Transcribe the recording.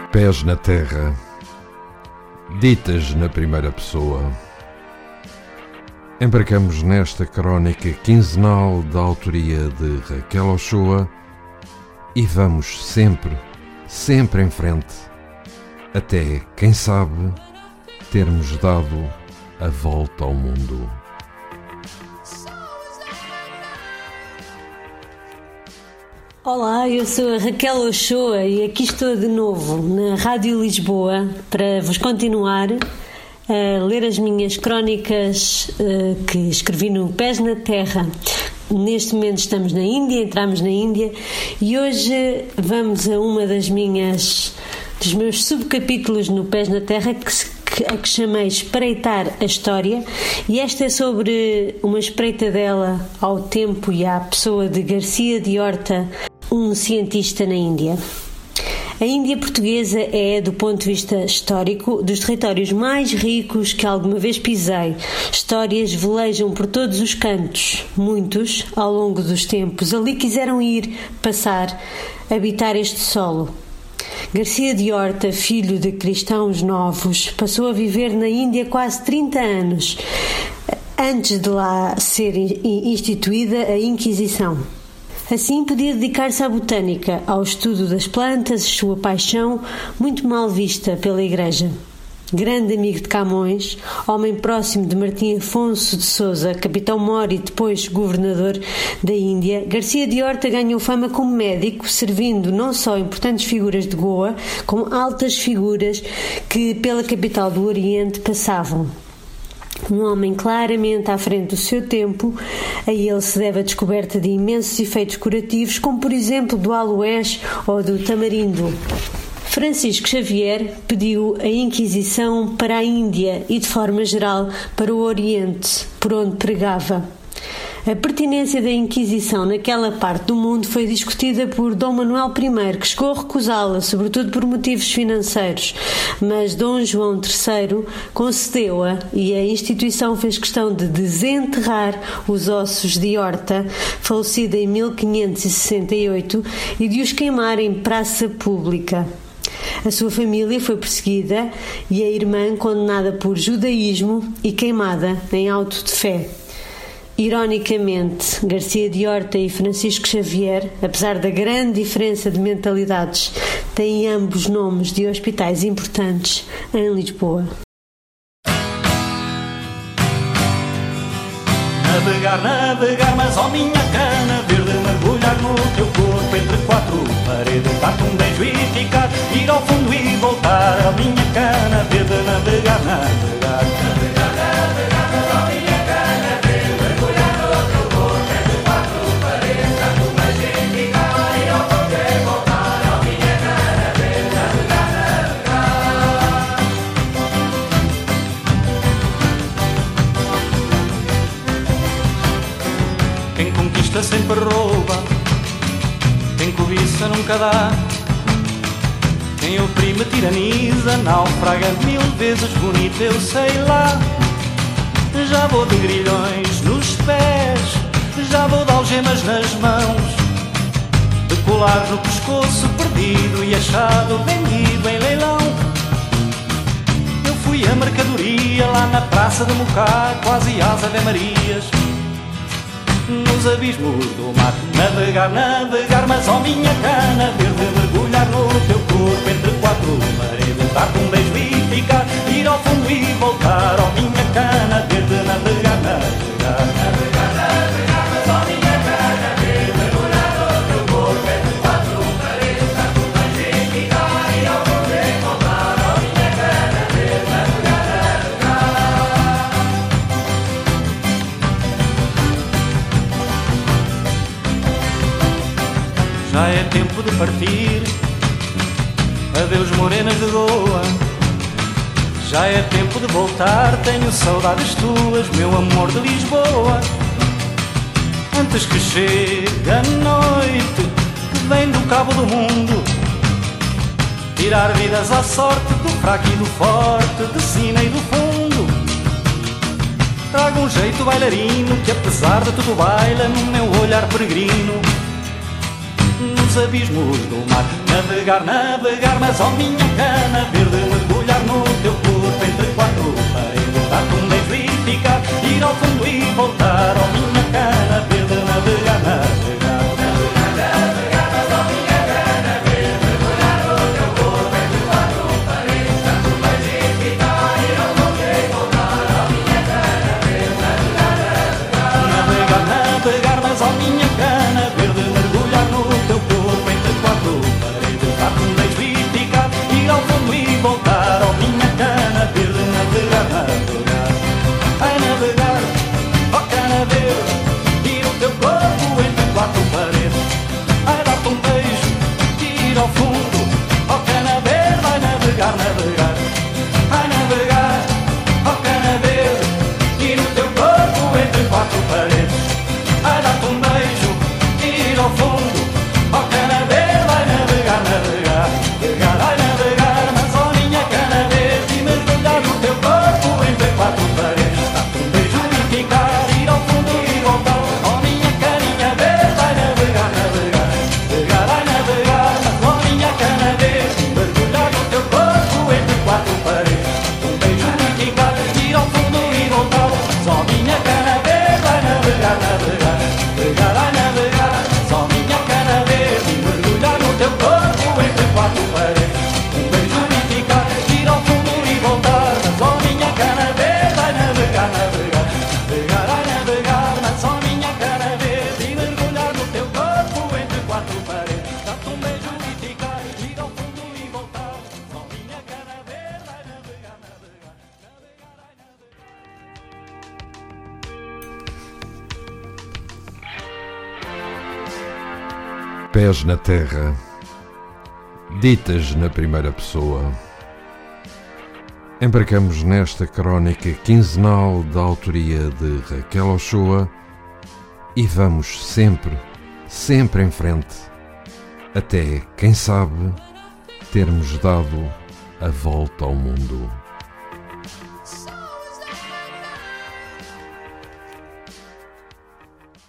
Pés na terra, ditas na primeira pessoa. Embarcamos nesta crónica quinzenal da autoria de Raquel Ochoa e vamos sempre em frente, até, quem sabe, termos dado a volta ao mundo. Olá, eu sou a Raquel Ochoa e aqui estou de novo na Rádio Lisboa para vos continuar a ler as minhas crónicas que escrevi no Pés na Terra. Neste momento estamos na Índia, entramos na Índia e hoje vamos a uma dos meus subcapítulos no Pés na Terra que chamei Espreitar a História, e esta é sobre uma espreitadela ao tempo e à pessoa de Garcia de Horta, um cientista na Índia. A Índia portuguesa é, do ponto de vista histórico, dos territórios mais ricos que alguma vez pisei. Histórias velejam por todos os cantos. Muitos, ao longo dos tempos, ali quiseram ir, passar, habitar este solo. Garcia de Horta, filho de cristãos novos, passou a viver na Índia quase 30 anos, antes de lá ser instituída a Inquisição. Assim podia dedicar-se à botânica, ao estudo das plantas, sua paixão, muito mal vista pela Igreja. Grande amigo de Camões, homem próximo de Martim Afonso de Sousa, capitão-mor e depois governador da Índia, Garcia de Horta ganhou fama como médico, servindo não só importantes figuras de Goa, como altas figuras que pela capital do Oriente passavam. Um homem claramente à frente do seu tempo, a ele se deve a descoberta de imensos efeitos curativos, como por exemplo do aloés ou do tamarindo. Francisco Xavier pediu a Inquisição para a Índia e, de forma geral, para o Oriente, por onde pregava. A pertinência da Inquisição naquela parte do mundo foi discutida por Dom Manuel I, que chegou a recusá-la, sobretudo por motivos financeiros, mas Dom João III concedeu-a e a instituição fez questão de desenterrar os ossos de Horta, falecida em 1568, e de os queimar em praça pública. A sua família foi perseguida e a irmã condenada por judaísmo e queimada em auto de fé. Ironicamente, Garcia de Horta e Francisco Xavier, apesar da grande diferença de mentalidades, têm ambos nomes de hospitais importantes em Lisboa. Navegar, mas ó minha cana verde, mergulhar no teu corpo entre quatro paredes, dar-te um beijo e ficar, ir ao fundo e voltar, ó minha cana verde, navegar, mas ó minha cana verde, mergulhar no teu corpo entre quatro paredes, dar-te um beijo e ficar, ir ao fundo e voltar, ó minha cana verde, Quem conquista sempre rouba, quem cobiça nunca dá, quem oprime tiraniza, naufraga mil vezes bonito, eu sei lá. Já vou de grilhões nos pés, já vou de algemas nas mãos, de colar no pescoço perdido e achado vendido em leilão. Eu fui a mercadoria lá na praça de Mocá, quase às Ave Marias, nos abismos do mar. Navegar, mas ó minha cana verde, mergulhar no teu corpo entre quatro paredes, dar-te um beijo e ficar, ir ao fundo e voltar, ó minha cana verde, navegar, mas ó minha cana verde, mergulhar no teu corpo entre quatro paredes, dar-te um beijo e ficar, ir ao fundo e voltar, ó minha cana verde, Já é tempo de partir, adeus morenas de Goa. Já é tempo de voltar, tenho saudades tuas, meu amor de Lisboa. Antes que chegue a noite, vem do cabo do mundo, tirar vidas à sorte do fraco e do forte, de cima e do fundo. Traga um jeito bailarino que apesar de tudo baila no meu olhar peregrino. nos abismos do mar. Navegar, navegar, mas ó minha cana verde, mergulhar no teu corpo entre quatro paredes, dar-te um beijo e ficar, ir ao fundo e voltar, ó minha cana verde, navegar, navegar, navegar, navegar, mas ó minha cana verde, mergulhar no teu corpo entre quatro paredes, dar-te um beijo e ficar, ir ao fundo e voltar, ó minha cana verde, navegar, navegar, navegar, navegar, mas ó minha cana verde, mergulhar no teu corpo entre quatro paredes, dar-te um beijo e ficar, ir ao fundo e voltar, ó minha cana verde, navegar, navegar, ai navegar, ó cana verde, ir o teu corpo entre quatro paredes, ai dar-te um beijo, ir ao fundo, ó cana verde, vai navegar, navegar, ai navegar, ó cana verde, ir o teu corpo entre quatro paredes, ai dar-te um beijo, ir ao fundo, ó cana verde, vai navegar, navegar, navegar, ai navegar, mas ó minha cana verde, e mergulhar no teu corpo entre quatro paredes, dar-te um beijo e ficar, ir ao fundo e voltar, ó minha caninha verde, vai navegar, navegar, navegar, ai navegar, mas ó minha cana verde, mergulhar no teu corpo entre quatro paredes, dar-te um beijo e ficar, ir ao fundo e voltar, só minha cana verde, vai navegar, navegar, navegar, ai navegar, só minha cana verde, mergulhar no teu corpo entre quatro paredes, um beijo e ficar, ir ao fundo e voltar, só minha cana verde, vai navegar, navegar, navegar, ai navegar, mas só minha cana verde, mergulhar no teu corpo entre quatro paredes, dar-te um beijo e ficar, ir ao fundo e voltar, só minha cana verde, vai navegar, navegar, navegar, ai navegar. Pés na terra, ditas na primeira pessoa. Embarcamos nesta crónica quinzenal da autoria de Raquel Ochoa e vamos sempre, sempre em frente, até, quem sabe, termos dado a volta ao mundo.